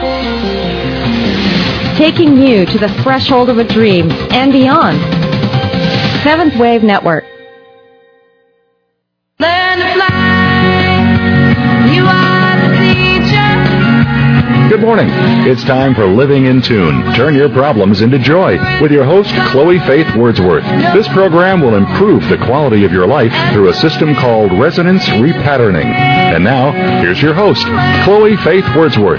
Taking you to the threshold of a dream and beyond. Seventh Wave Network. Learn to fly. You are the teacher. Good morning. It's time for Living in Tune. Turn your problems into joy with your host, Chloe Faith Wordsworth. This program will improve the quality of your life through a system called resonance repatterning. And now, here's your host, Chloe Faith Wordsworth.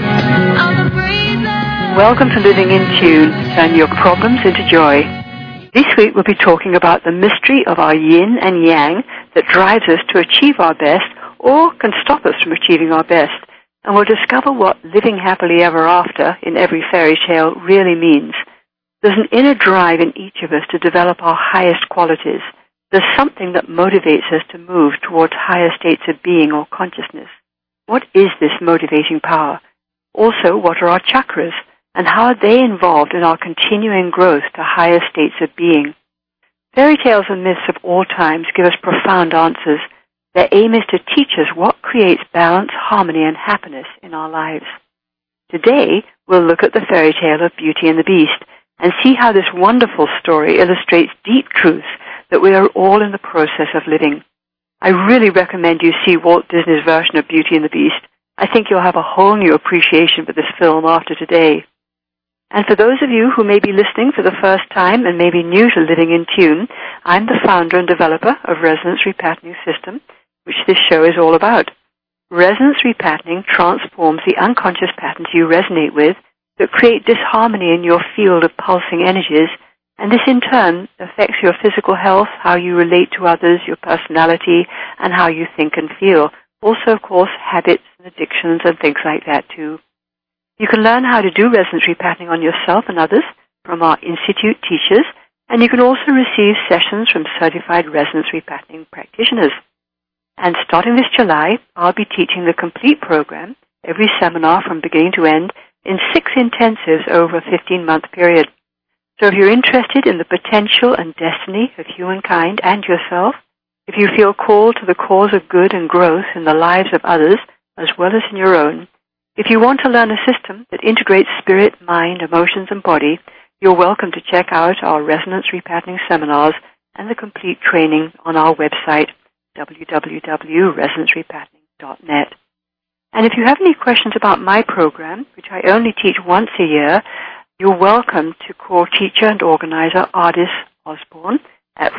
Welcome to Living in Tune. Turn your problems into joy. This week we'll be talking about the mystery of our yin and yang that drives us to achieve our best or can stop us from achieving our best. And we'll discover what living happily ever after in every fairy tale really means. There's an inner drive in each of us to develop our highest qualities. There's something that motivates us to move towards higher states of being or consciousness. What is this motivating power? Also, what are our chakras? And how are they involved in our continuing growth to higher states of being? Fairy tales and myths of all times give us profound answers. Their aim is to teach us what creates balance, harmony, and happiness in our lives. Today, we'll look at the fairy tale of Beauty and the Beast and see how this wonderful story illustrates deep truths that we are all in the process of living. I really recommend you see Walt Disney's version of Beauty and the Beast. I think you'll have a whole new appreciation for this film after today. And for those of you who may be listening for the first time and may be new to Living in Tune, I'm the founder and developer of Resonance Repatterning System, which this show is all about. Resonance repatterning transforms the unconscious patterns you resonate with that create disharmony in your field of pulsing energies, and this in turn affects your physical health, how you relate to others, your personality, and how you think and feel. Also, of course, habits and addictions and things like that too. You can learn how to do resonance repatterning on yourself and others from our Institute teachers, and you can also receive sessions from certified resonance repatterning practitioners. And starting this July, I'll be teaching the complete program, every seminar from beginning to end, in 6 intensives over a 15-month period. So if you're interested in the potential and destiny of humankind and yourself, if you feel called to the cause of good and growth in the lives of others as well as in your own, if you want to learn a system that integrates spirit, mind, emotions, and body, you're welcome to check out our Resonance Repatterning seminars and the complete training on our website, www.resonancerepatterning.net. And if you have any questions about my program, which I only teach once a year, you're welcome to call teacher and organizer Ardis Osborne at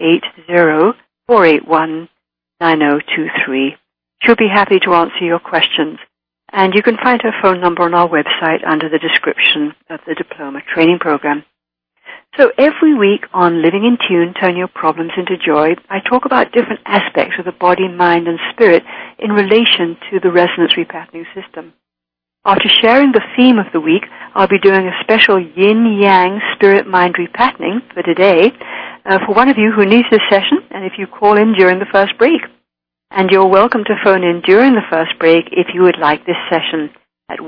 480-481-9023. She'll be happy to answer your questions. And you can find her phone number on our website under the description of the diploma training program. So every week on Living in Tune, Turn Your Problems into Joy, I talk about different aspects of the body, mind, and spirit in relation to the resonance repatterning system. After sharing the theme of the week, I'll be doing a special yin-yang spirit-mind repatterning for today for one of you who needs this session, and if you call in during the first break. And you're welcome to phone in during the first break if you would like this session at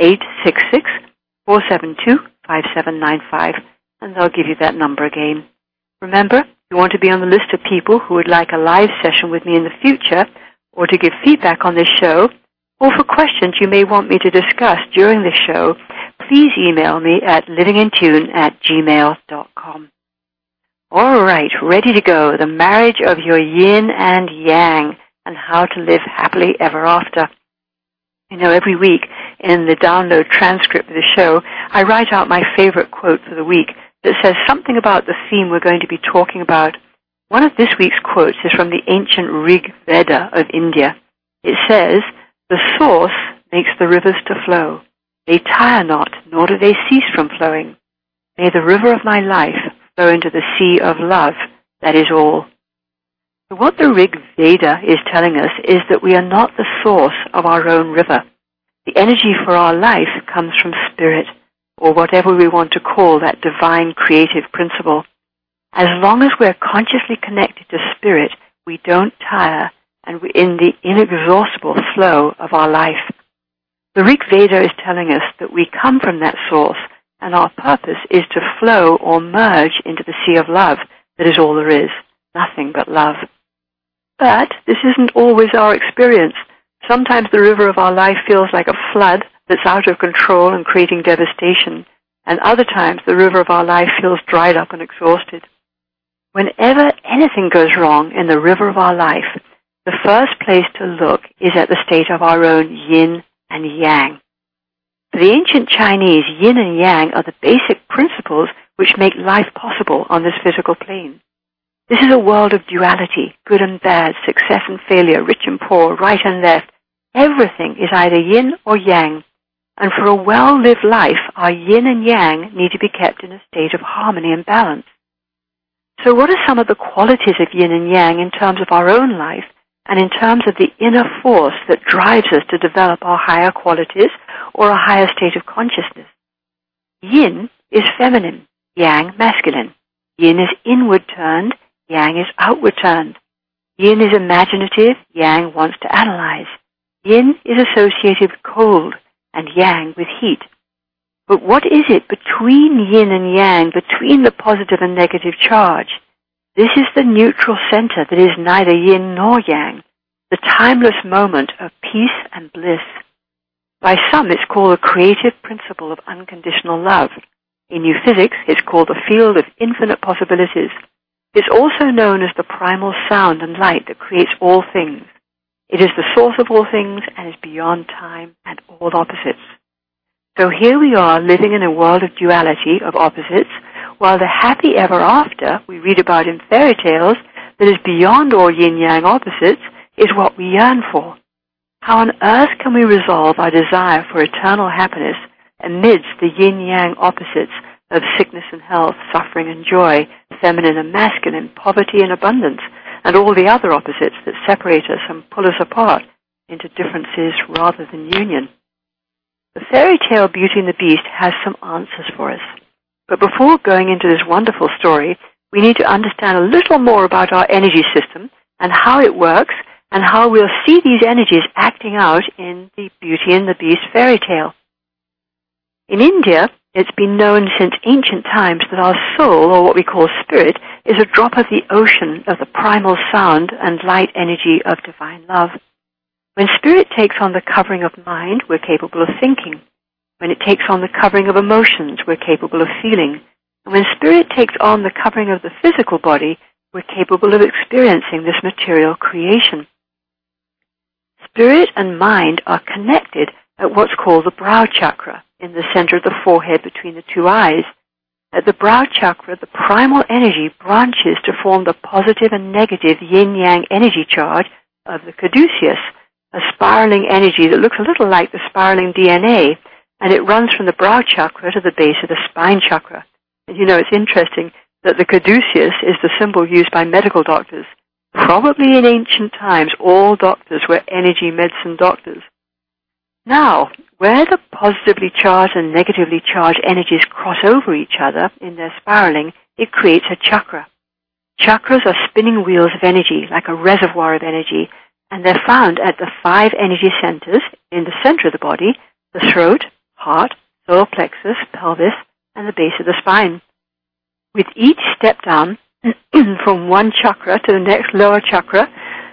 1-866-472-5795, and they'll give you that number again. Remember, you want to be on the list of people who would like a live session with me in the future, or to give feedback on this show, or for questions you may want me to discuss during this show, please email me at livingintune@gmail.com. All right, ready to go. The marriage of your yin and yang, and how to live happily ever after. You know, every week in the download transcript of the show, I write out my favorite quote for the week that says something about the theme we're going to be talking about. One of this week's quotes is from the ancient Rig Veda of India. It says, "The source makes the rivers to flow. They tire not, nor do they cease from flowing. May the river of my life flow into the sea of love, that is all." So what the Rig Veda is telling us is that we are not the source of our own river. The energy for our life comes from spirit, or whatever we want to call that divine creative principle. As long as we're consciously connected to spirit, we don't tire, and we're in the inexhaustible flow of our life. The Rig Veda is telling us that we come from that source, and our purpose is to flow or merge into the sea of love that is all there is, nothing but love. But this isn't always our experience. Sometimes the river of our life feels like a flood, that's out of control and creating devastation, and other times the river of our life feels dried up and exhausted. Whenever anything goes wrong in the river of our life, the first place to look is at the state of our own yin and yang. For the ancient Chinese, yin and yang are the basic principles which make life possible on this physical plane. This is a world of duality, good and bad, success and failure, rich and poor, right and left. Everything is either yin or yang. And for a well-lived life, our yin and yang need to be kept in a state of harmony and balance. So what are some of the qualities of yin and yang in terms of our own life and in terms of the inner force that drives us to develop our higher qualities or a higher state of consciousness? Yin is feminine, yang masculine. Yin is inward turned, yang is outward turned. Yin is imaginative, yang wants to analyze. Yin is associated with cold and yang with heat. But what is it between yin and yang, between the positive and negative charge? This is the neutral center that is neither yin nor yang, the timeless moment of peace and bliss. By some, it's called the creative principle of unconditional love. In new physics, it's called the field of infinite possibilities. It's also known as the primal sound and light that creates all things. It is the source of all things and is beyond time and all opposites. So here we are living in a world of duality, of opposites, while the happy ever after we read about in fairy tales that is beyond all yin-yang opposites is what we yearn for. How on earth can we resolve our desire for eternal happiness amidst the yin-yang opposites of sickness and health, suffering and joy, feminine and masculine, poverty and abundance, and all the other opposites that separate us and pull us apart into differences rather than union? The fairy tale Beauty and the Beast has some answers for us. But before going into this wonderful story, we need to understand a little more about our energy system and how it works and how we'll see these energies acting out in the Beauty and the Beast fairy tale. In India, it's been known since ancient times that our soul, or what we call spirit, is a drop of the ocean of the primal sound and light energy of divine love. When spirit takes on the covering of mind, we're capable of thinking. When it takes on the covering of emotions, we're capable of feeling. And when spirit takes on the covering of the physical body, we're capable of experiencing this material creation. Spirit and mind are connected at what's called the brow chakra, in the center of the forehead between the two eyes. At the brow chakra, the primal energy branches to form the positive and negative yin-yang energy charge of the caduceus, a spiraling energy that looks a little like the spiraling DNA, and it runs from the brow chakra to the base of the spine chakra. And you know, it's interesting that the caduceus is the symbol used by medical doctors. Probably in ancient times, all doctors were energy medicine doctors. Now, where the positively charged and negatively charged energies cross over each other in their spiraling, it creates a chakra. Chakras are spinning wheels of energy, like a reservoir of energy, and they're found at the 5 energy centers in the center of the body, the throat, heart, solar plexus, pelvis, and the base of the spine. With each step down from one chakra to the next lower chakra,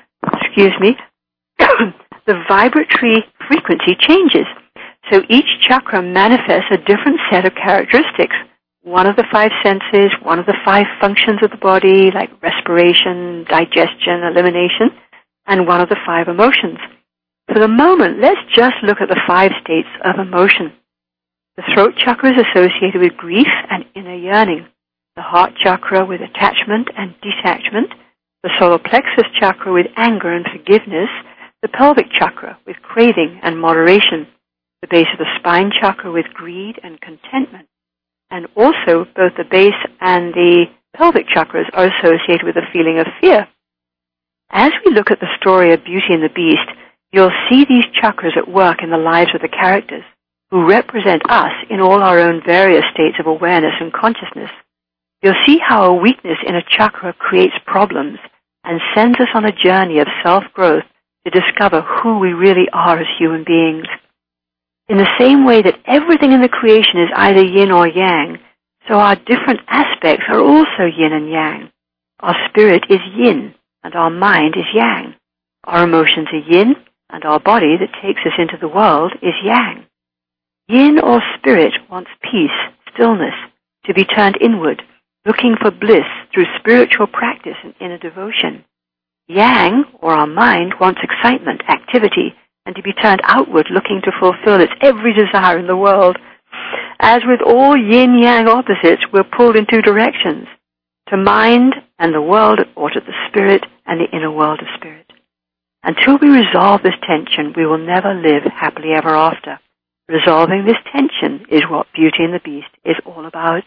the vibratory frequency changes. So each chakra manifests a different set of characteristics. One of the 5 senses, one of the 5 functions of the body, like respiration, digestion, elimination, and one of the 5 emotions. For the moment, let's just look at the 5 states of emotion. The throat chakra is associated with grief and inner yearning. The heart chakra with attachment and detachment. The solar plexus chakra with anger and forgiveness. The pelvic chakra with craving and moderation. The base of the spine chakra with greed and contentment. And also, both the base and the pelvic chakras are associated with a feeling of fear. As we look at the story of Beauty and the Beast, you'll see these chakras at work in the lives of the characters, who represent us in all our own various states of awareness and consciousness. You'll see how a weakness in a chakra creates problems and sends us on a journey of self-growth to discover who we really are as human beings. In the same way that everything in the creation is either yin or yang, so our different aspects are also yin and yang. Our spirit is yin, and our mind is yang. Our emotions are yin, and our body that takes us into the world is yang. Yin or spirit wants peace, stillness, to be turned inward, looking for bliss through spiritual practice and inner devotion. Yang, or our mind, wants excitement, activity, and to be turned outward, looking to fulfill its every desire in the world. As with all yin-yang opposites, we're pulled in two directions, to mind and the world, or to the spirit and the inner world of spirit. Until we resolve this tension, we will never live happily ever after. Resolving this tension is what Beauty and the Beast is all about.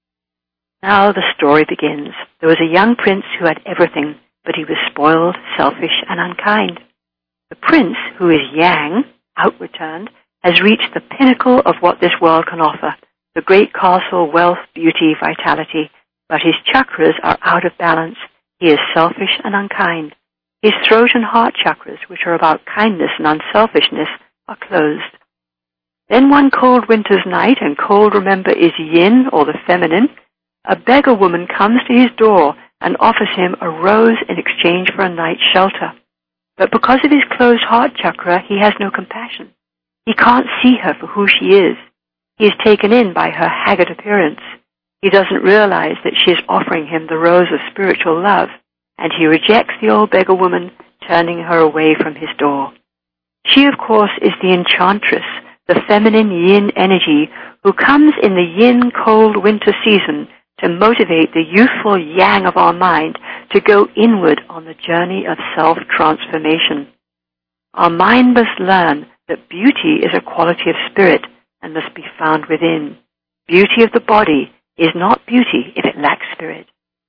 Now the story begins. There was a young prince who had everything, but he was spoiled, selfish, and unkind. The prince, who is yang, outward turned, has reached the pinnacle of what this world can offer, the great castle, wealth, beauty, vitality, but his chakras are out of balance. He is selfish and unkind. His throat and heart chakras, which are about kindness and unselfishness, are closed. Then one cold winter's night, and cold, remember, is yin, or the feminine, a beggar woman comes to his door and offers him a rose in exchange for a night's shelter. But because of his closed heart chakra, he has no compassion. He can't see her for who she is. He is taken in by her haggard appearance. He doesn't realize that she is offering him the rose of spiritual love, and he rejects the old beggar woman, turning her away from his door. She, of course, is the enchantress, the feminine yin energy, who comes in the yin cold winter season to motivate the youthful yang of our mind to go inward on the journey of self-transformation. Our mind must learn that beauty is a quality of spirit and must be found within. Beauty of the body is not beauty if it lacks spirit.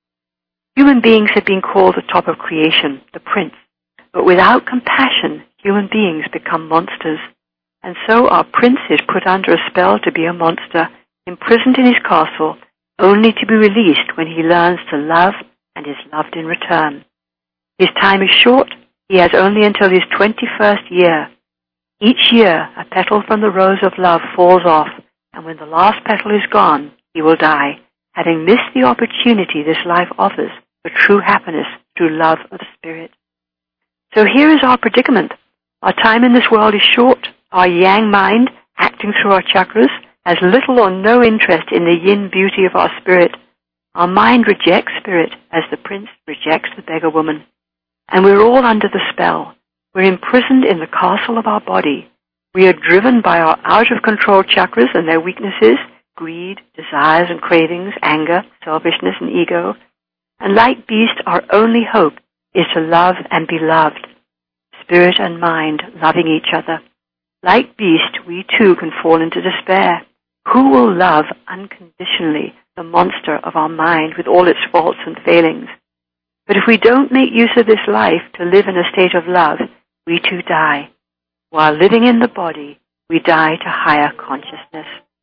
Human beings have been called the top of creation, the prince, but without compassion, human beings become monsters. And so our prince is put under a spell to be a monster, imprisoned in his castle, only to be released when he learns to love and is loved in return. His time is short. He has only until his 21st year. Each year, a petal from the rose of love falls off, and when the last petal is gone, he will die, having missed the opportunity this life offers for true happiness through love of the spirit. So here is our predicament. Our time in this world is short. Our yang mind, acting through our chakras, has little or no interest in the yin beauty of our spirit. Our mind rejects spirit as the prince rejects the beggar woman. And we're all under the spell. We're imprisoned in the castle of our body. We are driven by our out-of-control chakras and their weaknesses, greed, desires and cravings, anger, selfishness and ego. And like beast, our only hope is to love and be loved. Spirit and mind loving each other. Like beast, we too can fall into despair. Who will love unconditionally the monster of our mind with all its faults and failings? But if we don't make use of this life to live in a state of love, we too die. While living in the body, we die to higher consciousness.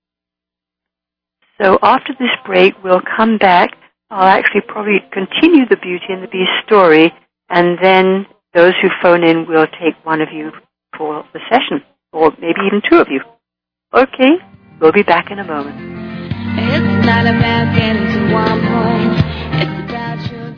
So after this break, we'll come back. I'll actually probably continue the Beauty and the Beast story, and then those who phone in will take one of you for the session, or maybe even two of you. Okay, we'll be back in a moment. It's not about getting to one point. It's about your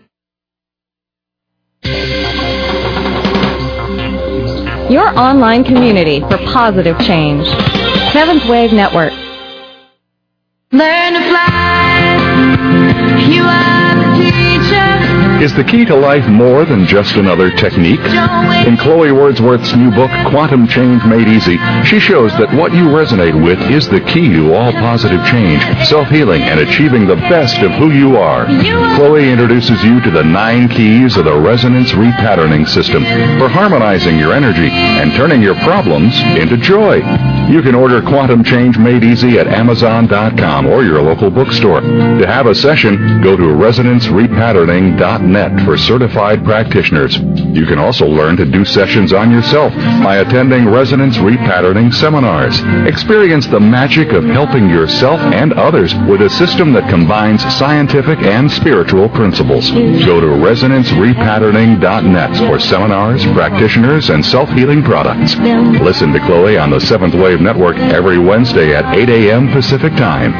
journey. Your online community for positive change. Seventh Wave Network. Learn to fly. You are the teacher. Is the key to life more than just another technique? In Chloe Wordsworth's new book, Quantum Change Made Easy, she shows that what you resonate with is the key to all positive change, self-healing, and achieving the best of who you are. Chloe introduces you to the 9 keys of the Resonance Repatterning System for harmonizing your energy and turning your problems into joy. You can order Quantum Change Made Easy at Amazon.com or your local bookstore. To have a session, go to ResonanceRepatterning.net for certified practitioners. You can also learn to do sessions on yourself by attending Resonance Repatterning seminars. Experience the magic of helping yourself and others with a system that combines scientific and spiritual principles. Go to ResonanceRepatterning.net for seminars, practitioners, and self-healing products. Listen to Chloe on the Seventh Wave Network every Wednesday at 8 a.m. Pacific Time.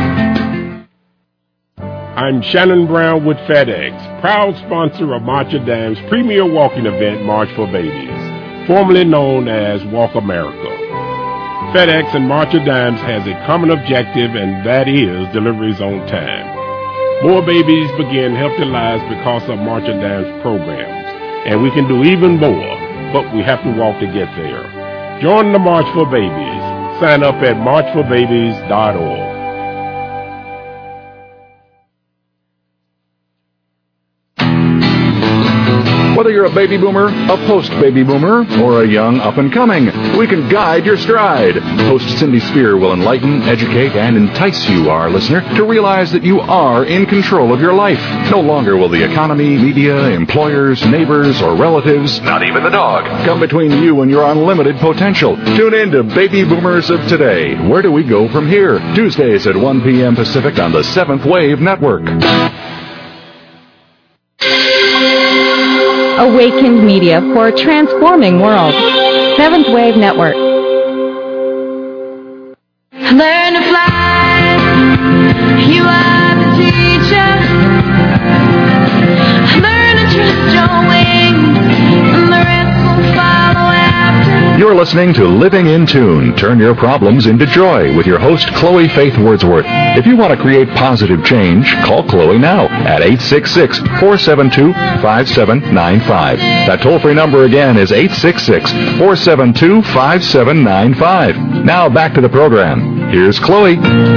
I'm Shannon Brown with FedEx, proud sponsor of Macha Dam's premier walking event, March for Babies, formerly known as Walk America. FedEx and March of Dimes has a common objective, and that is deliveries on time. More babies begin healthy lives because of March of Dimes programs, and we can do even more, but we have to walk to get there. Join the March for Babies. Sign up at marchforbabies.org. Whether you're a baby boomer, a post-baby boomer, or a young up-and-coming, we can guide your stride. Host Cindy Spear will enlighten, educate, and entice you, our listener, to realize that you are in control of your life. No longer will the economy, media, employers, neighbors, or relatives, not even the dog, come between you and your unlimited potential. Tune in to Baby Boomers of Today. Where do we go from here? Tuesdays at 1 p.m. Pacific on the Seventh Wave Network. Awakened media for a transforming world. Seventh Wave Network. Learn to fly. You are the teacher. Learn to trust your wings, and the rest will follow after. You're listening to Living in Tune. Turn your problems into joy with your host, Chloe Faith Wordsworth. If you want to create positive change, call Chloe now at 866-472-5795. That toll-free number again is 866-472-5795. Now back to the program. Here's Chloe.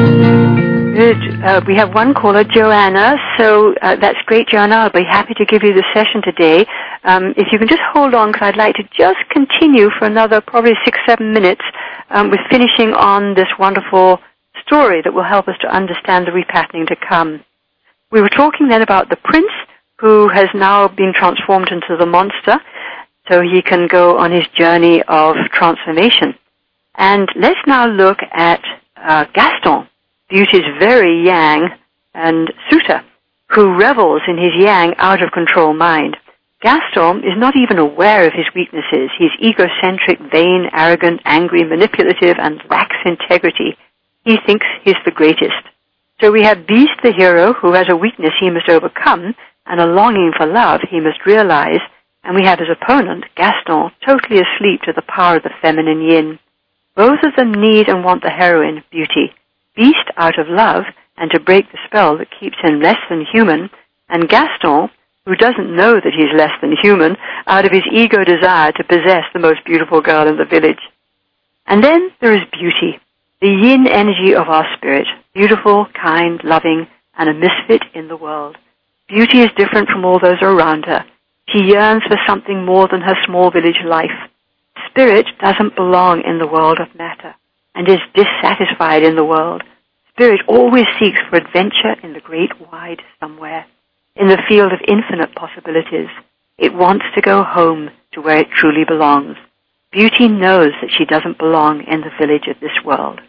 Good. We have one caller, Joanna. So that's great, Joanna. I'll be happy to give you the session today. If you can just hold on, because I'd like to just continue for another probably 6-7 minutes with finishing on this wonderful story that will help us to understand the repatterning to come. We were talking then about the prince who has now been transformed into the monster so he can go on his journey of transformation. And let's now look at Gaston, Beauty's very yang and suitor, who revels in his yang out-of-control mind. Gaston is not even aware of his weaknesses. He's egocentric, vain, arrogant, angry, manipulative, and lacks integrity. He thinks he's the greatest. So we have Beast, the hero, who has a weakness he must overcome and a longing for love he must realize. And we have his opponent, Gaston, totally asleep to the power of the feminine yin. Both of them need and want the heroine, Beauty. Beast out of love and to break the spell that keeps him less than human, and Gaston, who doesn't know that he's less than human, out of his ego desire to possess the most beautiful girl in the village. And then there is Beauty, the yin energy of our spirit, beautiful, kind, loving, and a misfit in the world. Beauty is different from all those around her. She yearns for something more than her small village life. Spirit doesn't belong in the world of matter and is dissatisfied in the world. Spirit always seeks for adventure in the great wide somewhere, in the field of infinite possibilities. It wants to go home to where it truly belongs. Beauty knows that she doesn't belong in the village of this world.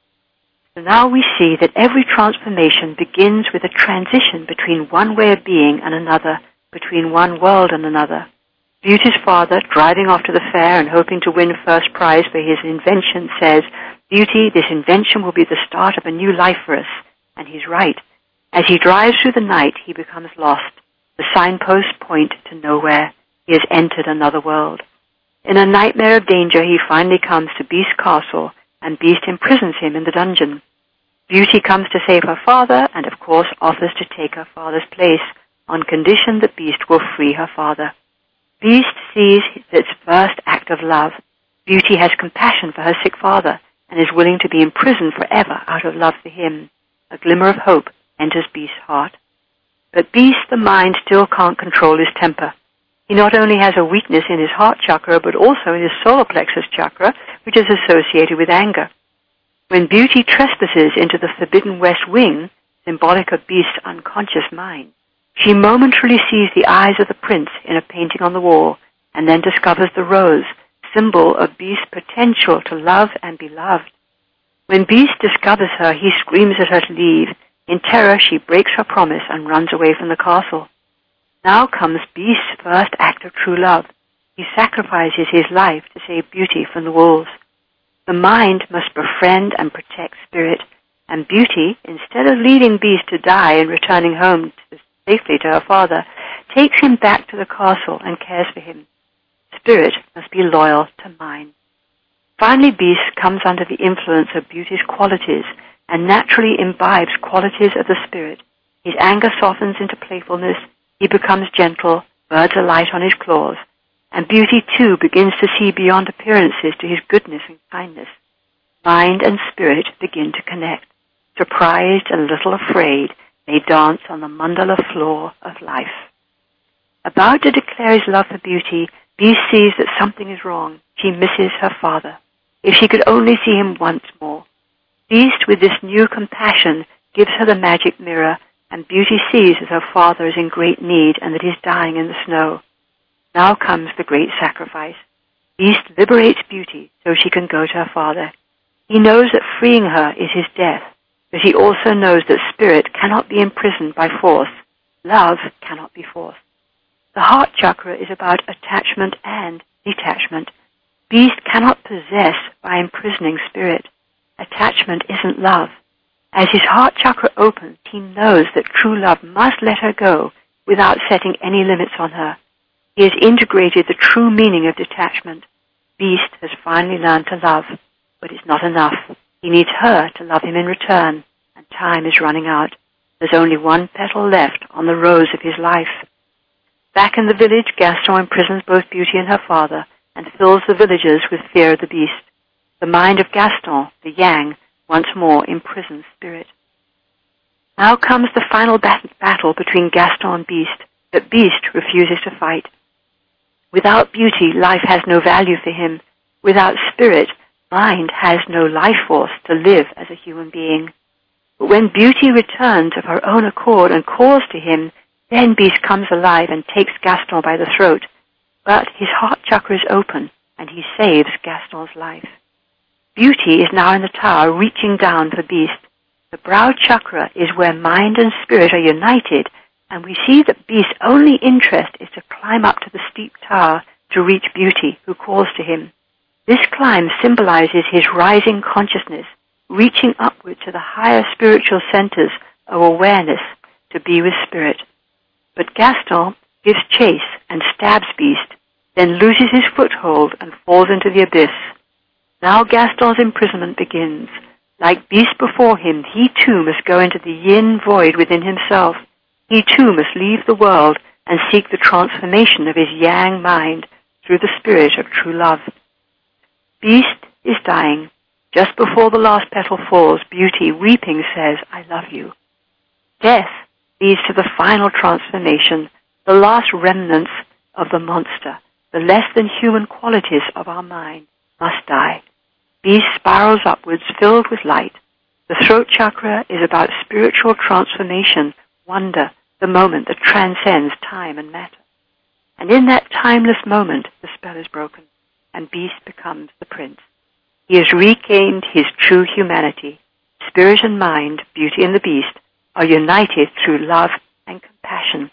So now we see that every transformation begins with a transition between one way of being and another, between one world and another. Beauty's father, driving off to the fair and hoping to win first prize for his invention, says, "Beauty, this invention will be the start of a new life for us." And he's right. As he drives through the night, he becomes lost. The signposts point to nowhere. He has entered another world. In a nightmare of danger, he finally comes to Beast's castle, and Beast imprisons him in the dungeon. Beauty comes to save her father, and of course offers to take her father's place, on condition that Beast will free her father. Beast sees its first act of love. Beauty has compassion for her sick father, and is willing to be imprisoned forever out of love for him. A glimmer of hope enters Beast's heart. But Beast, the mind, still can't control his temper. He not only has a weakness in his heart chakra, but also in his solar plexus chakra, which is associated with anger. When Beauty trespasses into the forbidden west wing, symbolic of Beast's unconscious mind, she momentarily sees the eyes of the prince in a painting on the wall, and then discovers the rose, symbol of Beast's potential to love and be loved. When Beast discovers her, he screams at her to leave. In terror, she breaks her promise and runs away from the castle. Now comes Beast's first act of true love. He sacrifices his life to save Beauty from the wolves. The mind must befriend and protect Spirit, and Beauty, instead of leaving Beast to die and returning home safely to her father, takes him back to the castle and cares for him. Spirit must be loyal to mind. Finally, Beast comes under the influence of Beauty's qualities and naturally imbibes qualities of the spirit. His anger softens into playfulness, he becomes gentle, birds alight on his claws, and Beauty too begins to see beyond appearances to his goodness and kindness. Mind and spirit begin to connect. Surprised and a little afraid, they dance on the mandala floor of life. About to declare his love for Beauty, Beast sees that something is wrong. She misses her father. If she could only see him once more. Beast, with this new compassion, gives her the magic mirror, and Beauty sees that her father is in great need and that he's dying in the snow. Now comes the great sacrifice. Beast liberates Beauty so she can go to her father. He knows that freeing her is his death, but he also knows that spirit cannot be imprisoned by force. Love cannot be forced. The heart chakra is about attachment and detachment. Beast cannot possess by imprisoning spirit. Attachment isn't love. As his heart chakra opens, he knows that true love must let her go without setting any limits on her. He has integrated the true meaning of detachment. Beast has finally learned to love, but it's not enough. He needs her to love him in return, and time is running out. There's only one petal left on the rose of his life. Back in the village, Gaston imprisons both Beauty and her father and fills the villagers with fear of the Beast. The mind of Gaston, the Yang, once more imprisons spirit. Now comes the final battle between Gaston and Beast, but Beast refuses to fight. Without Beauty, life has no value for him. Without spirit, mind has no life force to live as a human being. But when Beauty returns of her own accord and calls to him, then Beast comes alive and takes Gaston by the throat. But his heart chakra is open, and he saves Gaston's life. Beauty is now in the tower, reaching down for Beast. The brow chakra is where mind and spirit are united, and we see that Beast's only interest is to climb up to the steep tower to reach Beauty, who calls to him. This climb symbolizes his rising consciousness, reaching upward to the higher spiritual centers of awareness to be with spirit. But Gaston gives chase and stabs Beast, then loses his foothold and falls into the abyss. Now Gaston's imprisonment begins. Like Beast before him, he too must go into the yin void within himself. He too must leave the world and seek the transformation of his yang mind through the spirit of true love. Beast is dying. Just before the last petal falls, Beauty, weeping, says, "I love you." Death leads to the final transformation, the last remnants of the monster, the less than human qualities of our mind must die. Beast spirals upwards, filled with light. The throat chakra is about spiritual transformation, wonder, the moment that transcends time and matter. And in that timeless moment, the spell is broken, and Beast becomes the prince. He has regained his true humanity. Spirit and mind, Beauty and the Beast, are united through love and compassion.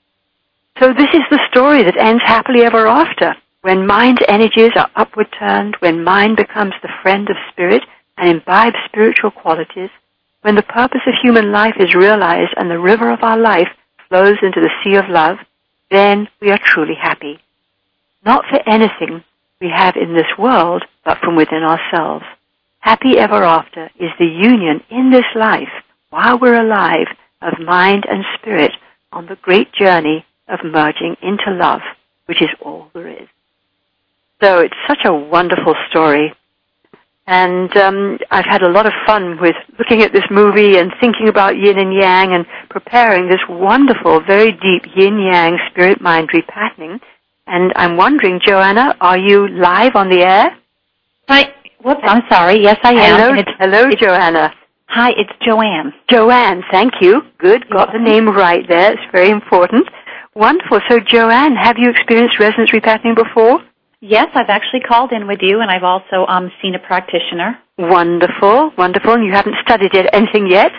So this is the story that ends happily ever after. When mind's energies are upward turned, when mind becomes the friend of spirit and imbibes spiritual qualities, when the purpose of human life is realized and the river of our life flows into the sea of love, then we are truly happy. Not for anything we have in this world, but from within ourselves. Happy ever after is the union in this life, while we're alive, of mind and spirit on the great journey of merging into love, which is all there is. So it's such a wonderful story. And I've had a lot of fun with looking at this movie and thinking about yin and yang and preparing this wonderful, very deep yin-yang spirit-mind repatterning. And I'm wondering, Joanna, are you live on the air? Hi. Whoops, I'm sorry. Yes, I am. Hello, Joanna. Hi, it's Joanne. Joanne, thank you. Good, got the name right there. It's very important. Wonderful. So, Joanne, have you experienced resonance repatterning before? Yes, I've actually called in with you, and I've also seen a practitioner. Wonderful, wonderful. And you haven't studied anything yet?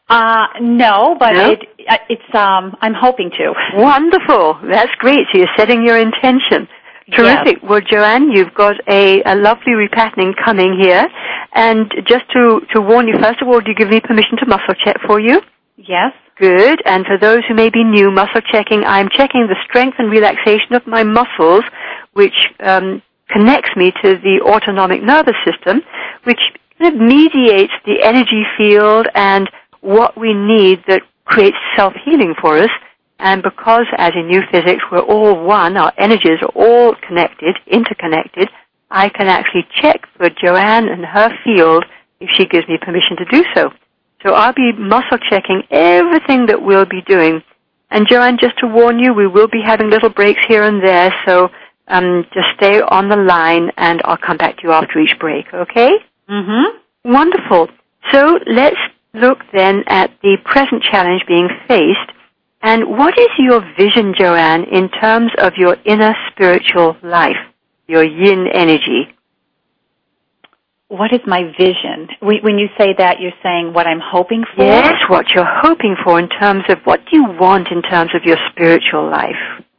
No, but no? I'm hoping to. Wonderful. That's great. So you're setting your intention. Terrific. Yes. Well, Joanne, you've got a lovely repatterning coming here. And just to warn you, first of all, do you give me permission to muscle check for you? Yes. Good. And for those who may be new, muscle checking, I'm checking the strength and relaxation of my muscles, which connects me to the autonomic nervous system, which kind of mediates the energy field and what we need that creates self-healing for us. And because, as in new physics, we're all one, our energies are all connected, interconnected, I can actually check for Joanne and her field if she gives me permission to do so. So I'll be muscle checking everything that we'll be doing. And Joanne, just to warn you, we will be having little breaks here and there, so just stay on the line and I'll come back to you after each break, okay? Mm-hmm. Wonderful. So let's look then at the present challenge being faced. And what is your vision, Joanne, in terms of your inner spiritual life, your yin energy? What is my vision? When you say that, you're saying what I'm hoping for? Yes, what you're hoping for in terms of what do you want in terms of your spiritual life?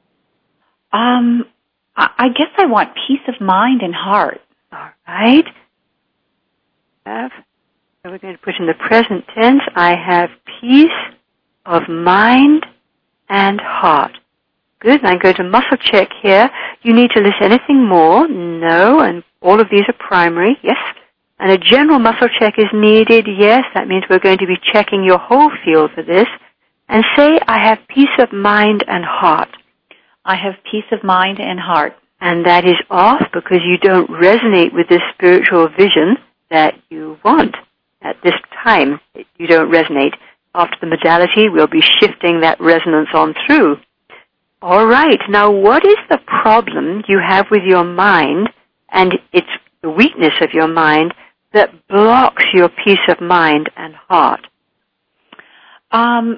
I guess I want peace of mind and heart. All right. So we're going to put in the present tense, I have peace of mind and heart. Good. I'm going to muscle check here. You need to list anything more? No. And all of these are primary? Yes. And a general muscle check is needed? Yes. That means we're going to be checking your whole field for this. And say, I have peace of mind and heart. I have peace of mind and heart. And that is off because you don't resonate with this spiritual vision that you want at this time. You don't resonate. After the modality, we'll be shifting that resonance on through. All right. Now, what is the problem you have with your mind, and it's the weakness of your mind, that blocks your peace of mind and heart? I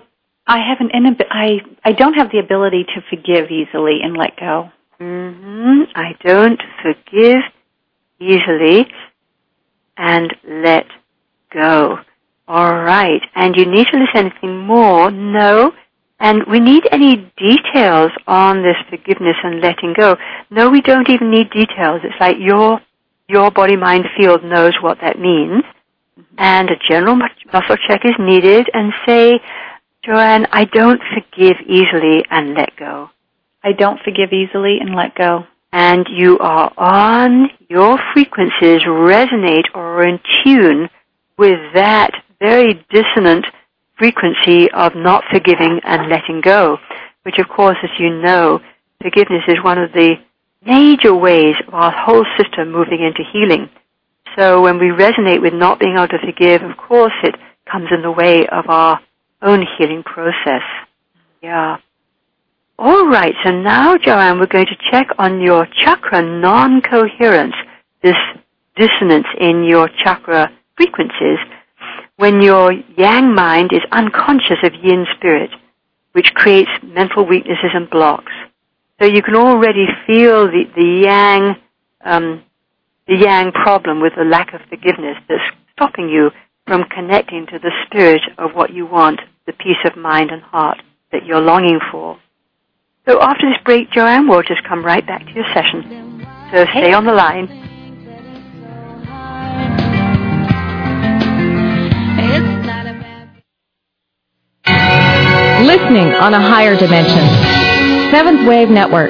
don't have the ability to forgive easily and let go. I don't forgive easily and let go. All right. And you need to list anything more? No. And we need any details on this forgiveness and letting go? No, we don't even need details. It's like your body-mind field knows what that means. And a general muscle check is needed and say, Joanne, I don't forgive easily and let go. I don't forgive easily and let go. And you are on, your frequencies resonate or are in tune with that very dissonant frequency of not forgiving and letting go, which of course, as you know, forgiveness is one of the major ways of our whole system moving into healing. So when we resonate with not being able to forgive, of course it comes in the way of our own healing process. Yeah. All right, so now, Joanne, we're going to check on your chakra non-coherence, this dissonance in your chakra frequencies, when your yang mind is unconscious of yin spirit, which creates mental weaknesses and blocks. So you can already feel the yang problem with the lack of forgiveness that's stopping you from connecting to the spirit of what you want, the peace of mind and heart that you're longing for. So after this break, Joanne, we'll just come right back to your session. So stay on the line. Listening on a higher dimension. Seventh Wave Network.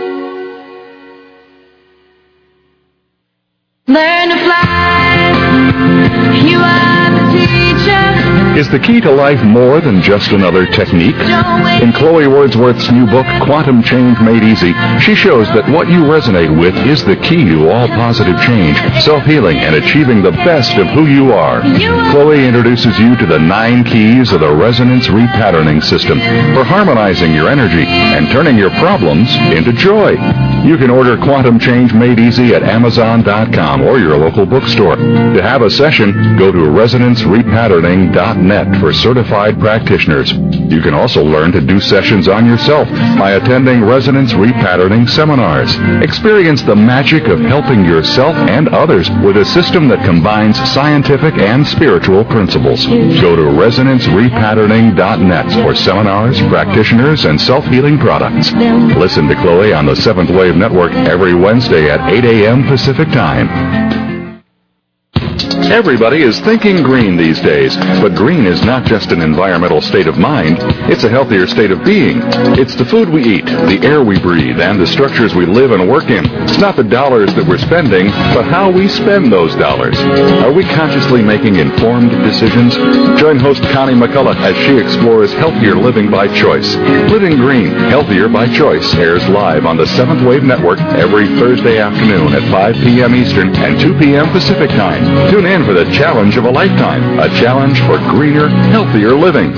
Learn to fly. You are the teacher. Is the key to life more than just another technique? In Chloe Wordsworth's new book, Quantum Change Made Easy, she shows that what you resonate with is the key to all positive change, self-healing, and achieving the best of who you are. Chloe introduces you to the 9 keys of the resonance repatterning system for harmonizing your energy and turning your problems into joy. You can order Quantum Change Made Easy at Amazon.com or your local bookstore. To have a session, go to resonancerepatterning.net for certified practitioners. You can also learn to do sessions on yourself by attending Resonance Repatterning seminars. Experience the magic of helping yourself and others with a system that combines scientific and spiritual principles. Go to resonancerepatterning.net for seminars, practitioners, and self-healing products. Listen to Chloe on the Seventh Wave Network every Wednesday at 8 a.m. Pacific Time. Everybody is thinking green these days, but green is not just an environmental state of mind, it's a healthier state of being. It's the food we eat, the air we breathe, and the structures we live and work in. It's not the dollars that we're spending, but how we spend those dollars. Are we consciously making informed decisions? Join host Connie McCullough as she explores healthier living by choice. Living Green, Healthier by Choice airs live on the 7th Wave Network every Thursday afternoon at 5 p.m. Eastern and 2 p.m. Pacific Time. Tune in for the challenge of a lifetime, a challenge for greener, healthier living.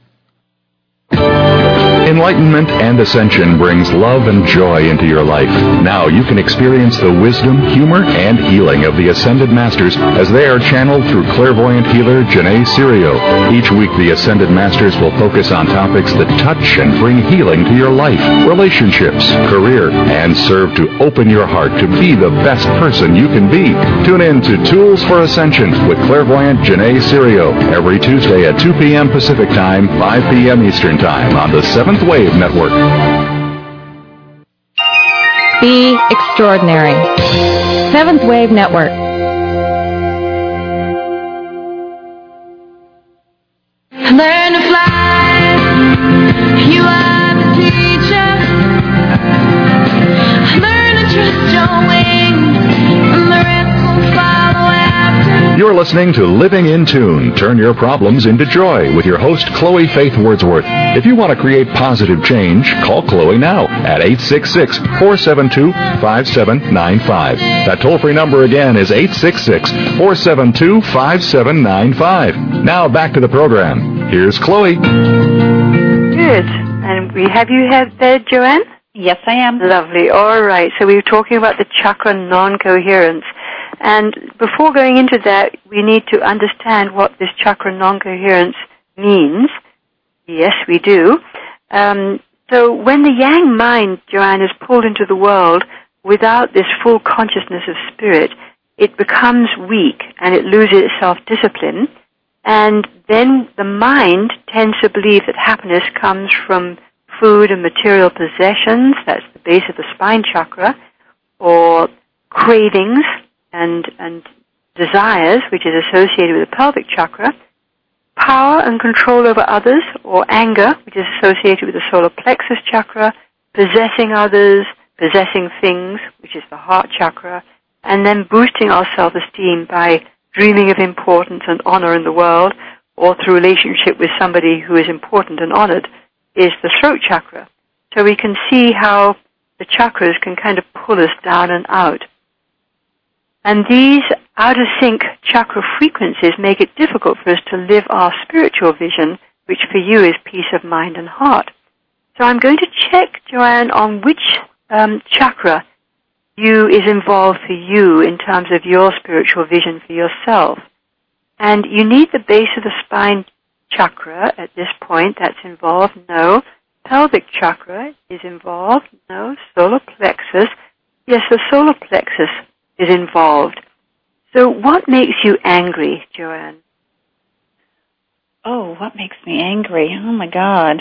Enlightenment and ascension brings love and joy into your life. Now you can experience the wisdom, humor, and healing of the Ascended Masters as they are channeled through clairvoyant healer Janae Serio. Each week, the Ascended Masters will focus on topics that touch and bring healing to your life, relationships, career, and serve to open your heart to be the best person you can be. Tune in to Tools for Ascension with clairvoyant Janae Serio every Tuesday at 2 p.m. Pacific Time, 5 p.m. Eastern Time on the 7th Wave Network. Be extraordinary. 7th Wave Network. Learn to fly. You are the teacher. Learn to trust your wings, and the rest will follow after. You're listening to Living in Tune. Turn your problems into joy with your host, Chloe Faith Wordsworth. If you want to create positive change, call Chloe now at 866-472-5795. That toll-free number again is 866-472-5795. Now back to the program. Here's Chloe. Good. And have you had bed, Joanne? Yes, I am. Lovely. All right. So we were talking about the chakra non-coherence. And before going into that, we need to understand what this chakra non-coherence means. Yes, we do. So when the yang mind, Joanne, is pulled into the world without this full consciousness of spirit, it becomes weak and it loses its self-discipline. And then the mind tends to believe that happiness comes from food and material possessions, that's the base of the spine chakra, or cravings and desires, which is associated with the pelvic chakra, power and control over others, or anger, which is associated with the solar plexus chakra, possessing others, possessing things, which is the heart chakra, and then boosting our self-esteem by dreaming of importance and honor in the world, or through relationship with somebody who is important and honored, is the throat chakra. So we can see how the chakras can kind of pull us down and out. And these out-of-sync chakra frequencies make it difficult for us to live our spiritual vision, which for you is peace of mind and heart. So I'm going to check, Joanne, on which chakra is involved for you in terms of your spiritual vision for yourself. And you need the base of the spine chakra at this point. That's involved. No. Pelvic chakra is involved. No. Solar plexus. Yes, the solar plexus is involved. So what makes you angry, Joanne? Oh, what makes me angry? Oh, my God.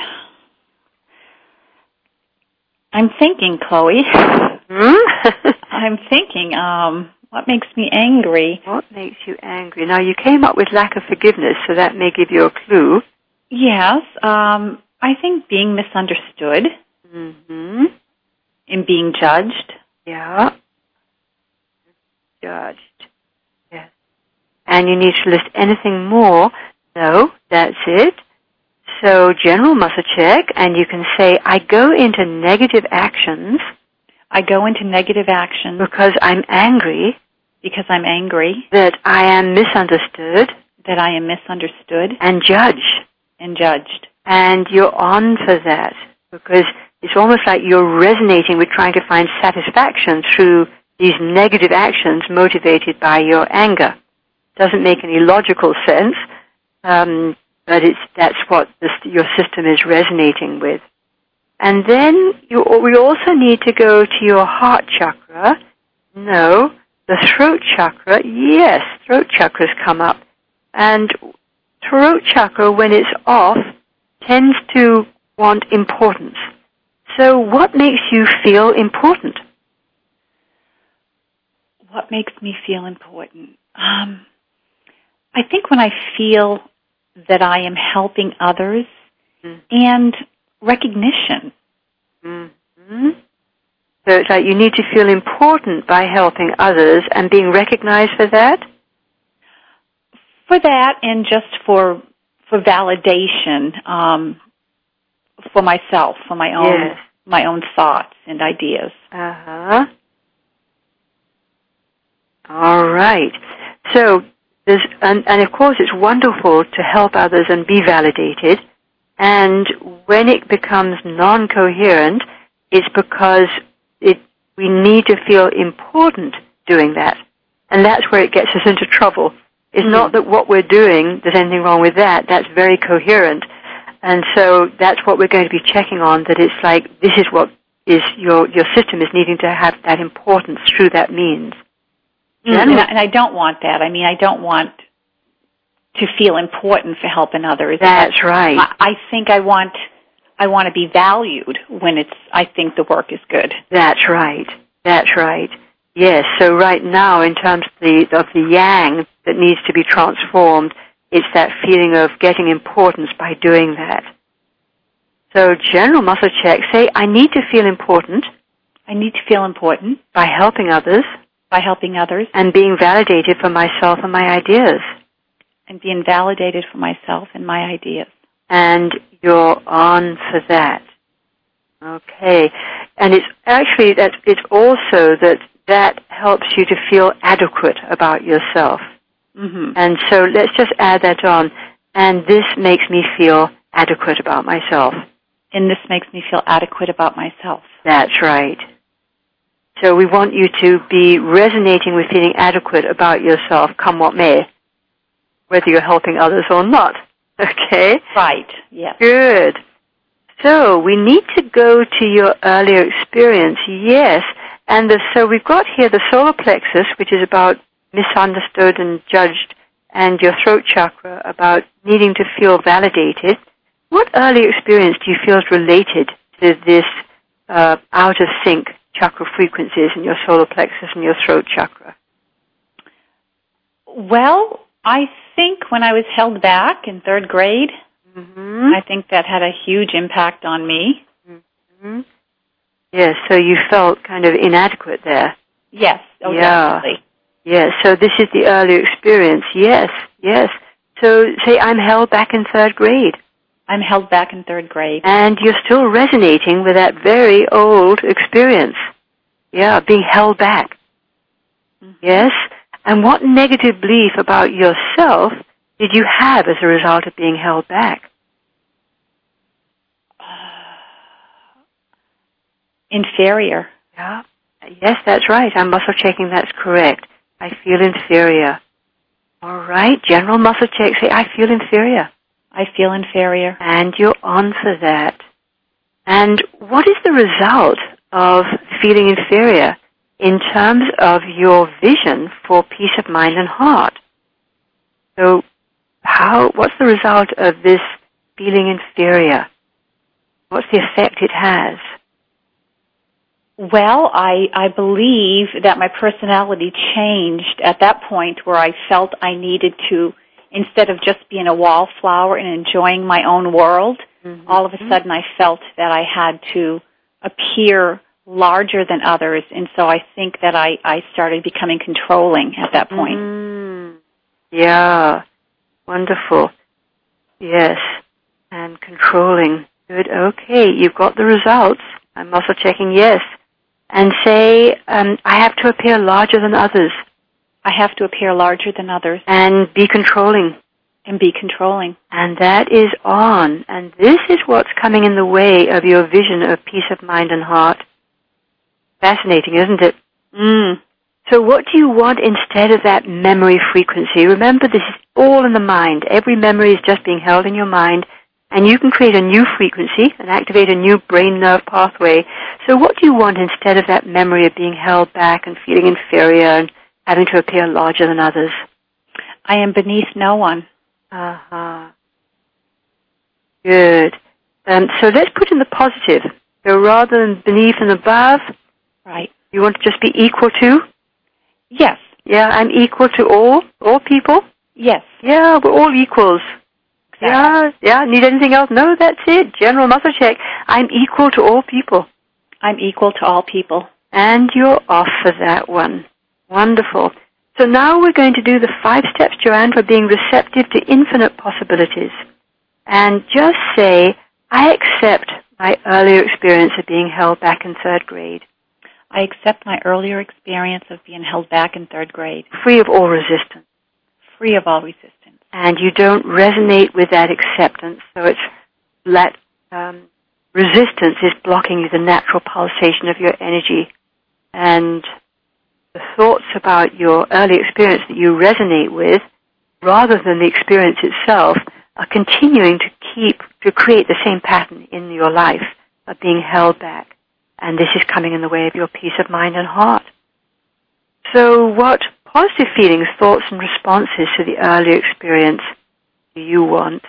I'm thinking, Chloe. I'm thinking, what makes me angry? What makes you angry? Now, you came up with lack of forgiveness, so that may give you a clue. Yes, I think being misunderstood. Mm-hmm. And being judged. Yeah. Judged. Yes. And you need to list anything more. No, that's it. So general muscle check, and you can say, I go into negative actions. I go into negative action. Because I'm angry. Because I'm angry. That I am misunderstood. That I am misunderstood. And judged. And judged. And you're on for that. Because it's almost like you're resonating with trying to find satisfaction through these negative actions motivated by your anger. Doesn't make any logical sense, but that's what your system is resonating with. And then we also need to go to your heart chakra. No. The throat chakra. Yes, throat chakras come up. And throat chakra, when it's off, tends to want importance. So what makes you feel important? What makes me feel important? I think when I feel that I am helping others and recognition. Mm-hmm. So it's like you need to feel important by helping others and being recognized for that? For that and just for validation for myself, for my own thoughts and ideas. Uh-huh. All right. So there's and of course it's wonderful to help others and be validated. And when it becomes non-coherent, it's because we need to feel important doing that. And that's where it gets us into trouble. It's not that what we're doing, there's anything wrong with that. That's very coherent. And so that's what we're going to be checking on, that it's like this is what is your system is needing to have that importance through that means. And I don't want that. I mean, I don't want to feel important for helping others. That's right. I think I want to be valued when I think the work is good. That's right. That's right. Yes. So right now, in terms of the yang that needs to be transformed, it's that feeling of getting importance by doing that. So general muscle check. Say, I need to feel important. I need to feel important by helping others. By helping others. And being validated for myself and my ideas. And being validated for myself and my ideas. And you're on for that. Okay. And it's actually it's also that helps you to feel adequate about yourself. Mm-hmm. And so let's just add that on. And this makes me feel adequate about myself. And this makes me feel adequate about myself. That's right. So we want you to be resonating with feeling adequate about yourself, come what may, whether you're helping others or not. Okay? Right, yes. Good. So we need to go to your earlier experience, yes. And so we've got here the solar plexus, which is about misunderstood and judged, and your throat chakra about needing to feel validated. What early experience do you feel is related to this out of sync chakra frequencies in your solar plexus and your throat chakra? Well, I think when I was held back in third grade, I think that had a huge impact on me. Mm-hmm. Yes, so you felt kind of inadequate there. Yes, definitely. Yes, so this is the early experience. Yes, yes. So say I'm held back in third grade. I'm held back in third grade. And you're still resonating with that very old experience. Yeah, being held back. Mm-hmm. Yes? And what negative belief about yourself did you have as a result of being held back? Inferior. Yeah. Yes, that's right. I'm muscle checking. That's correct. I feel inferior. All right. General muscle check. Say, I feel inferior. I feel inferior. And you're on for that. And what is the result of feeling inferior in terms of your vision for peace of mind and heart? So what's the result of this feeling inferior? What's the effect it has? Well, I believe that my personality changed at that point where I felt I needed to, instead of just being a wallflower and enjoying my own world, all of a sudden I felt that I had to appear larger than others, and so I think that I started becoming controlling at that point. Yeah, wonderful. Yes, and controlling. Good, okay, you've got the results. I'm muscle checking, yes. And say, I have to appear larger than others. I have to appear larger than others. And be controlling. And be controlling. And that is on. And this is what's coming in the way of your vision of peace of mind and heart. Fascinating, isn't it? So what do you want instead of that memory frequency? Remember, this is all in the mind. Every memory is just being held in your mind. And you can create a new frequency and activate a new brain nerve pathway. So what do you want instead of that memory of being held back and feeling inferior and having to appear larger than others? I am beneath no one. Good. So let's put in the positive. So rather than beneath and above, right? You want to just be equal to? Yes. Yeah, I'm equal to all people? Yes. Yeah, we're all equals. Exactly. Yeah. Need anything else? No, that's it. General muscle check. I'm equal to all people. I'm equal to all people. And you're off for that one. Wonderful. So now we're going to do the 5 steps, Joanne, for being receptive to infinite possibilities. And just say, I accept my earlier experience of being held back in 3rd grade. I accept my earlier experience of being held back in 3rd grade. Free of all resistance. Free of all resistance. And you don't resonate with that acceptance, so it's that resistance is blocking you the natural pulsation of your energy. And the thoughts about your early experience that you resonate with, rather than the experience itself, are continuing to create the same pattern in your life of being held back. And this is coming in the way of your peace of mind and heart. So what positive feelings, thoughts, and responses to the earlier experience do you want?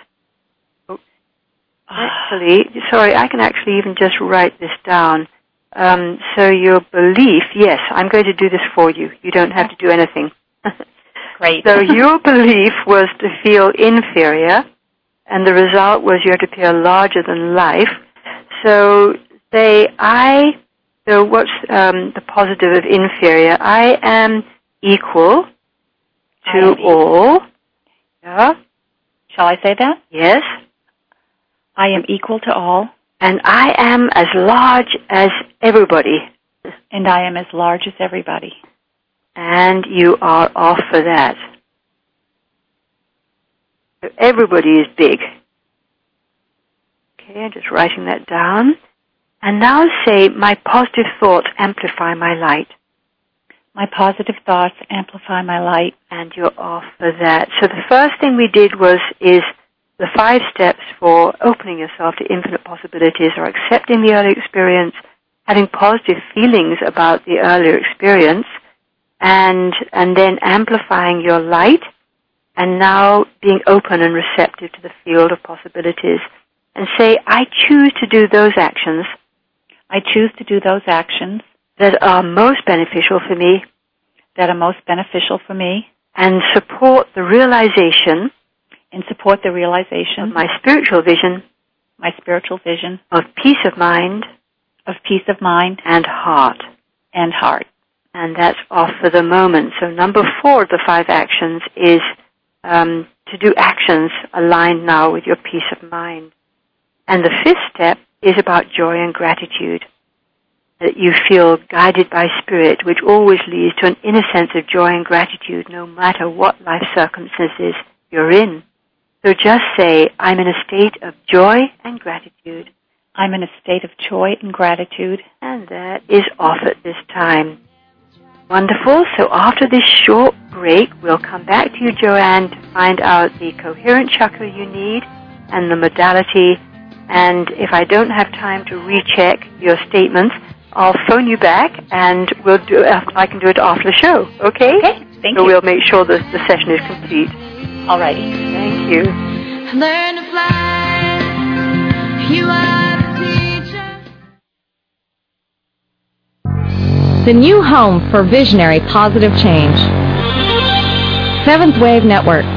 Actually, sorry, I can actually even just write this down. So your belief, yes, I'm going to do this for you. You don't have to do anything. Great. So your belief was to feel inferior, and the result was you had to appear larger than life. So say, so what's the positive of inferior? I am equal to all. Yeah. Shall I say that? Yes. I am equal to all. And I am as large as everybody. And I am as large as everybody. And you are off for that. So everybody is big. Okay, I'm just writing that down. And now say, my positive thoughts amplify my light. My positive thoughts amplify my light. And you're off for that. So the first thing we did is the 5 steps for opening yourself to infinite possibilities, or accepting the early experience, having positive feelings about the earlier experience, and then amplifying your light, and now being open and receptive to the field of possibilities. And say, I choose to do those actions. I choose to do those actions that are most beneficial for me. That are most beneficial for me. And support the realization. And support the realization. Of my spiritual vision. My spiritual vision. Of peace of mind. Of peace of mind. And heart. And heart. And that's off for the moment. So number 4 of the 5 actions is to do actions aligned now with your peace of mind. And the 5th step is about joy and gratitude. That you feel guided by spirit, which always leads to an inner sense of joy and gratitude no matter what life circumstances you're in. So just say, I'm in a state of joy and gratitude. I'm in a state of joy and gratitude. And that is off at this time. Wonderful. So after this short break, we'll come back to you, Joanne, to find out the coherent chakra you need and the modality. And if I don't have time to recheck your statements, I'll phone you back and I can do it after the show. Okay? Okay. Thank you. So we'll make sure the session is complete. All righty. Thank you. Learn to fly. You are the teacher. The new home for visionary positive change. Seventh Wave Network.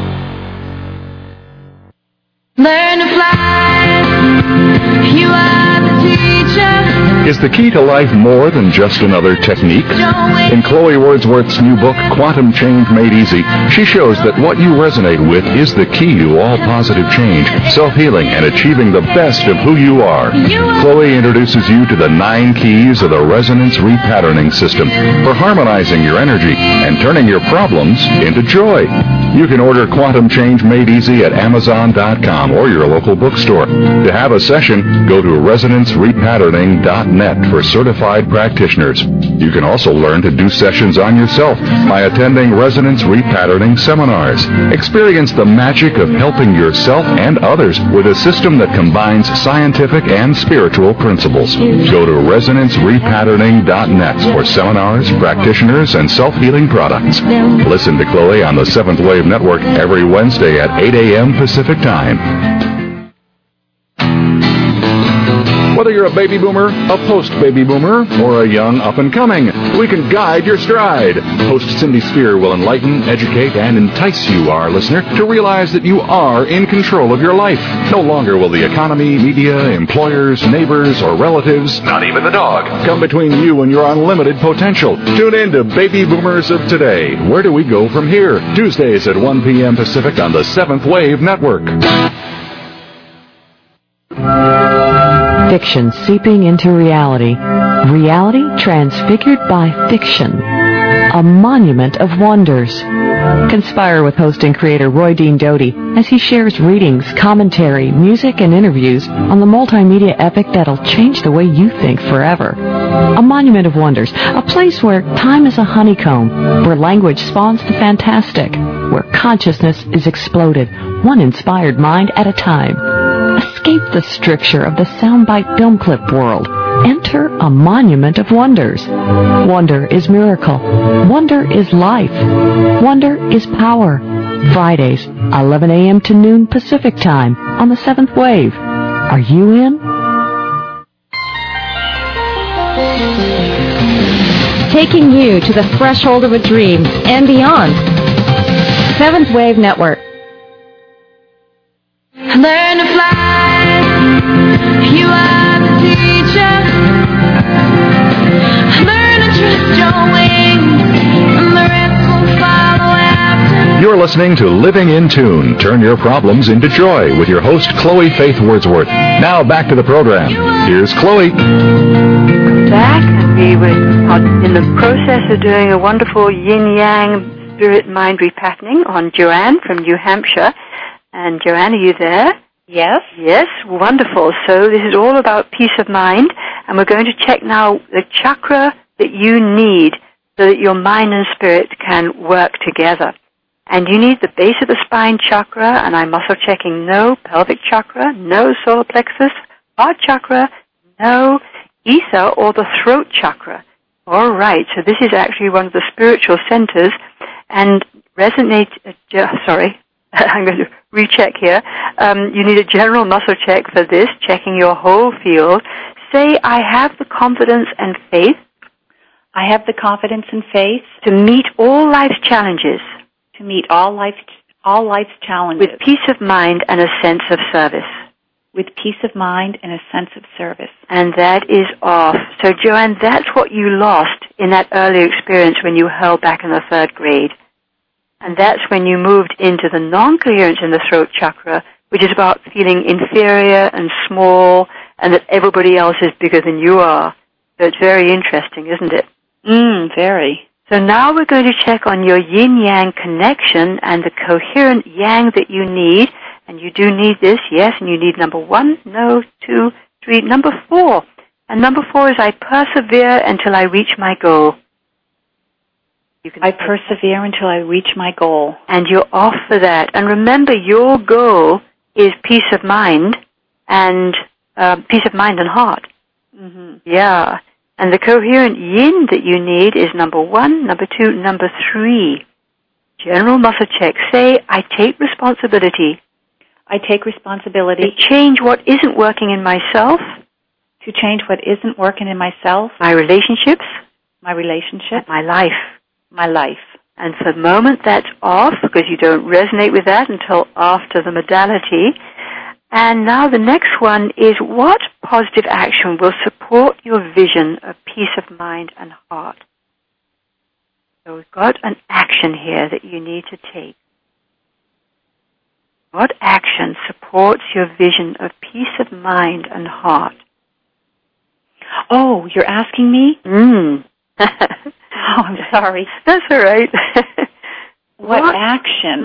Learn to fly. You are the teacher. Is the key to life more than just another technique? In Chloe Wordsworth's new book, Quantum Change Made Easy, she shows that what you resonate with is the key to all positive change, self-healing, and achieving the best of who you are. Chloe introduces you to the 9 keys of the resonance repatterning system for harmonizing your energy and turning your problems into joy. You can order Quantum Change Made Easy at Amazon.com or your local bookstore. To have a session, go to resonancerepatterning.net for certified practitioners. You can also learn to do sessions on yourself by attending Resonance Repatterning seminars. Experience the magic of helping yourself and others with a system that combines scientific and spiritual principles. Go to resonancerepatterning.net for seminars, practitioners, and self-healing products. Listen to Chloe on the 7th Wave Network every Wednesday at 8 a.m. Pacific Time. Whether you're a baby boomer, a post-baby boomer, or a young up-and-coming, we can guide your stride. Host Cindy Spear will enlighten, educate, and entice you, our listener, to realize that you are in control of your life. No longer will the economy, media, employers, neighbors, or relatives, not even the dog, come between you and your unlimited potential. Tune in to Baby Boomers of Today. Where do we go from here? Tuesdays at 1 p.m. Pacific on the Seventh Wave Network. Fiction seeping into reality. Reality transfigured by fiction. A monument of wonders. Conspire with host and creator Roy Dean Doty as he shares readings, commentary, music, and interviews on the multimedia epic that'll change the way you think forever. A monument of wonders, a place where time is a honeycomb, where language spawns the fantastic, where consciousness is exploded, one inspired mind at a time. Escape the stricture of the soundbite film clip world. Enter a monument of wonders. Wonder is miracle. Wonder is life. Wonder is power. Fridays, 11 a.m. to noon Pacific Time on the Seventh Wave. Are you in? Taking you to the threshold of a dream and beyond. Seventh Wave Network. Learn to fly. You are the teacher. Learn to trust your wings, and the rest will follow after. You're listening to Living in Tune. Turn your problems into joy with your host, Chloe Faith Wordsworth. Now back to the program. Here's Chloe. Back, and we were in the process of doing a wonderful yin-yang spirit-mind repatterning on Joanne from New Hampshire. And Joanne, are you there? Yes. Yes, wonderful. So this is all about peace of mind, and we're going to check now the chakra that you need so that your mind and spirit can work together. And you need the base of the spine chakra, and I'm muscle checking no pelvic chakra, no solar plexus, heart chakra, no ether or the throat chakra. All right, so this is actually one of the spiritual centers, and resonate, I'm going to recheck here. You need a general muscle check for this, checking your whole field. Say, I have the confidence and faith. I have the confidence and faith to meet all life's challenges. To meet all life's challenges. With peace of mind and a sense of service. With peace of mind and a sense of service. And that is off. So, Joanne, that's what you lost in that earlier experience when you held back in the third grade. And that's when you moved into the non-coherence in the throat chakra, which is about feeling inferior and small and that everybody else is bigger than you are. So it's very interesting, isn't it? Very. So now we're going to check on your yin-yang connection and the coherent yang that you need. And you do need this, yes, and you need number 1, no, 2, 3, number 4. And number 4 is I persevere until I reach my goal. I persevere until I reach my goal. And you're off for that. And remember, your goal is peace of mind and heart. Mm-hmm. Yeah. And the coherent yin that you need is number 1, number 2, number 3. General muscle check. Say, I take responsibility. I take responsibility. To change what isn't working in myself. To change what isn't working in myself. My relationships. My relationship. My life. My life. And for the moment, that's off because you don't resonate with that until after the modality. And now the next one is what positive action will support your vision of peace of mind and heart? So we've got an action here that you need to take. What action supports your vision of peace of mind and heart? Oh, you're asking me? Oh, I'm sorry. That's all right. What action?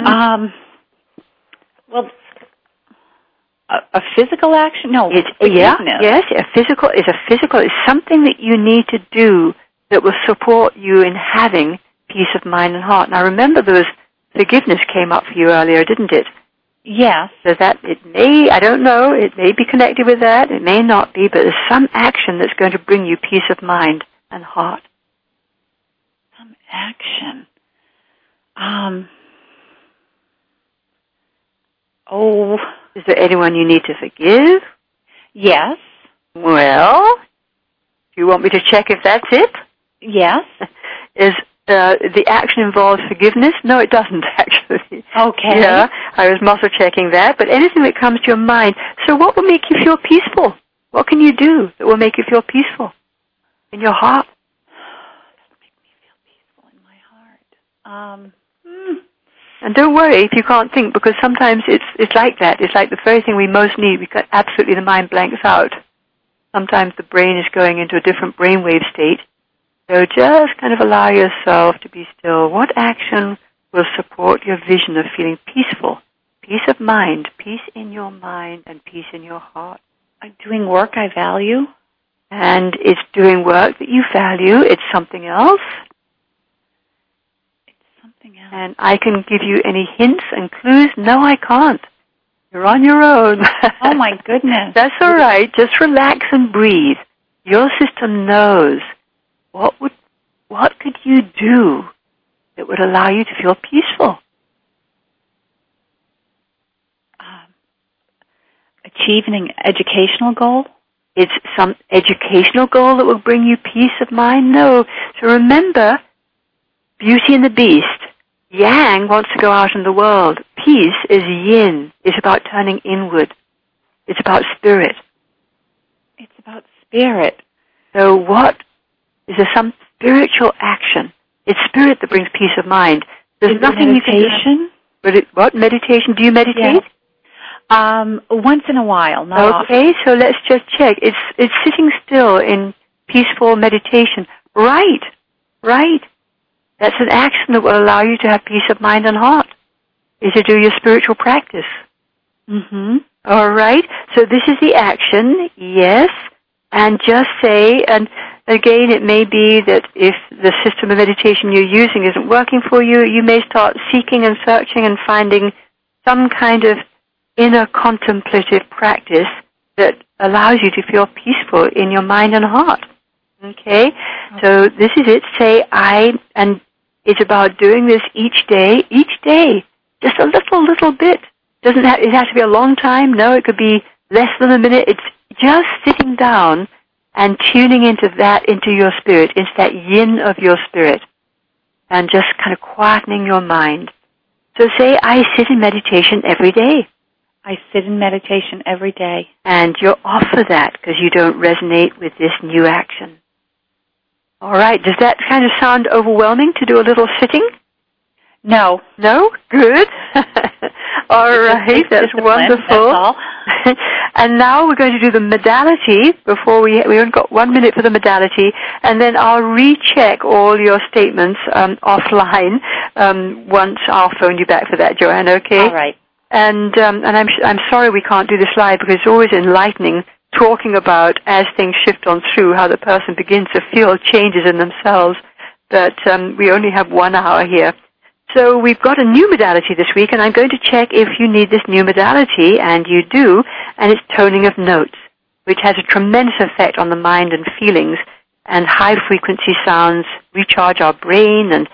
Well, a physical action? No, forgiveness. Yes, it's something that you need to do that will support you in having peace of mind and heart. Now remember, forgiveness came up for you earlier, didn't it? Yes. So that I don't know, it may be connected with that, it may not be, but there's some action that's going to bring you peace of mind and heart. Some action. Is there anyone you need to forgive? Yes. Well, do you want me to check if that's it? Yes. Is the action involves forgiveness? No, it doesn't, actually. Okay. Yeah, I was muscle checking that. But anything that comes to your mind. So what will make you feel peaceful? What can you do that will make you feel peaceful in your heart? That'll make me feel peaceful in my heart. And don't worry if you can't think, because sometimes it's like that. It's like the very thing we most need. Because absolutely the mind blanks out. Sometimes the brain is going into a different brainwave state. So just kind of allow yourself to be still. What action will support your vision of feeling peaceful? Peace of mind, peace in your mind, and peace in your heart. Doing work I value. And it's doing work that you value. It's something else. It's something else. And I can give you any hints and clues. No, I can't. You're on your own. Oh, my goodness. That's all right. Just relax and breathe. Your system knows. What could you do that would allow you to feel peaceful? Achieving an educational goal? It's some educational goal that will bring you peace of mind? No. So remember, Beauty and the Beast. Yang wants to go out in the world. Peace is yin. It's about turning inward. It's about spirit. It's about spirit. So is there some spiritual action? It's spirit that brings peace of mind. There's nothing meditation? You can do. What? Meditation? Do you meditate? Yes. Once in a while, not okay, often. So let's just check. It's sitting still in peaceful meditation. Right. That's an action that will allow you to have peace of mind and heart, is to do your spiritual practice. Mm-hmm. All right. So this is the action, yes. And just say, and again, it may be that if the system of meditation you're using isn't working for you, you may start seeking and searching and finding some kind of inner contemplative practice that allows you to feel peaceful in your mind and heart. Okay? So this is it. Say and it's about doing this each day, just a little bit. It has to be a long time? No, it could be less than a minute. It's just sitting down and tuning into your spirit, into that yin of your spirit, and just kind of quietening your mind. So say, I sit in meditation every day. I sit in meditation every day. And you're off for that because you don't resonate with this new action. All right. Does that kind of sound overwhelming to do a little sitting? No. No? Good. All right. That's wonderful. That's all. And now we're going to do the modality before we only got 1 minute for the modality, and then I'll recheck all your statements offline once I'll phone you back for that, Joanne, okay? All right. And I'm sorry we can't do this live because it's always enlightening talking about, as things shift on through, how the person begins to feel changes in themselves. But we only have 1 hour here. So we've got a new modality this week, and I'm going to check if you need this new modality, and you do, and it's toning of notes, which has a tremendous effect on the mind and feelings, and high-frequency sounds recharge our brain, and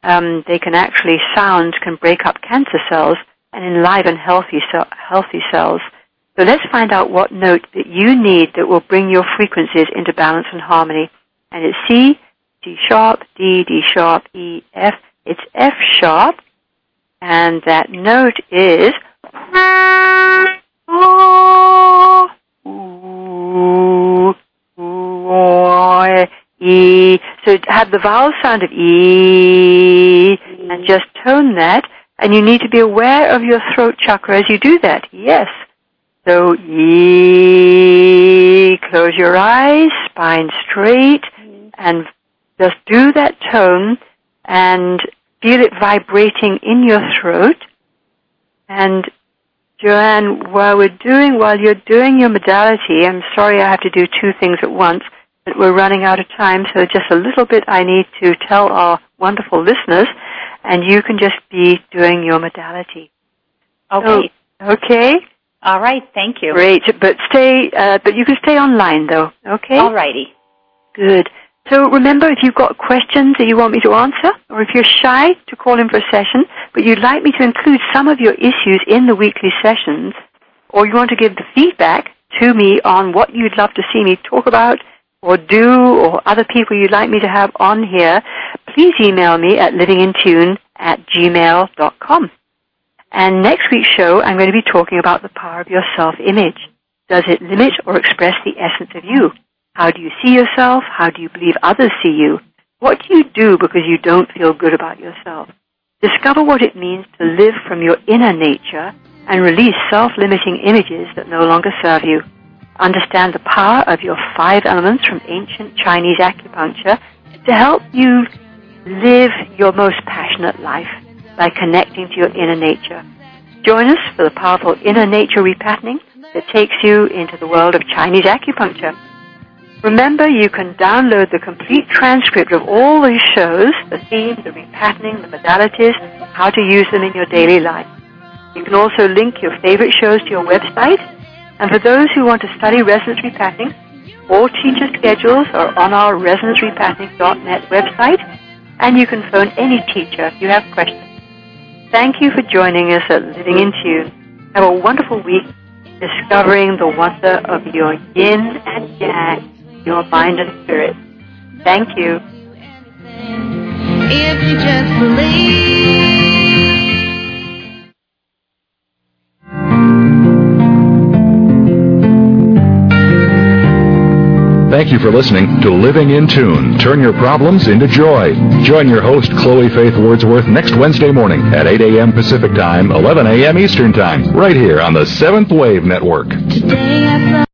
sounds can break up cancer cells and enliven healthy cells. So let's find out what note that you need that will bring your frequencies into balance and harmony. And it's C, D sharp, D, D sharp, E, F. It's F sharp, and that note is E. So have the vowel sound of E, and just tone that. And you need to be aware of your throat chakra as you do that. Yes. So E. Close your eyes, spine straight, and just do that tone and feel it vibrating in your throat. And Joanne, while you're doing your modality, I'm sorry I have to do 2 things at once, but we're running out of time, so just a little bit I need to tell our wonderful listeners, and you can just be doing your modality. Okay. So, okay? All right, thank you. Great, but you can stay online though, okay? All righty. Good. So remember, if you've got questions that you want me to answer, or if you're shy to call in for a session, but you'd like me to include some of your issues in the weekly sessions, or you want to give the feedback, to me on what you'd love to see me talk about or do, or other people you'd like me to have on here, please email me at livingintune@gmail.com. And next week's show, I'm going to be talking about the power of your self-image. Does it limit or express the essence of you? How do you see yourself? How do you believe others see you? What do you do because you don't feel good about yourself? Discover what it means to live from your inner nature and release self-limiting images that no longer serve you. Understand the power of your 5 elements from ancient Chinese acupuncture to help you live your most passionate life by connecting to your inner nature. Join us for the powerful inner nature repatterning that takes you into the world of Chinese acupuncture. Remember, you can download the complete transcript of all these shows, the themes, the repatterning, the modalities, how to use them in your daily life. You can also link your favorite shows to your website. And for those who want to study resonance repatterning, all teacher schedules are on our resonancerepatterning.net website, and you can phone any teacher if you have questions. Thank you for joining us at Living in Tune. Have a wonderful week discovering the wonder of your yin and yang, your mind and spirit. Thank you. If you just believe. Thank you for listening to Living in Tune. Turn your problems into joy. Join your host, Chloe Faith Wordsworth, next Wednesday morning at 8 a.m. Pacific Time, 11 a.m. Eastern Time, right here on the Seventh Wave Network. Today I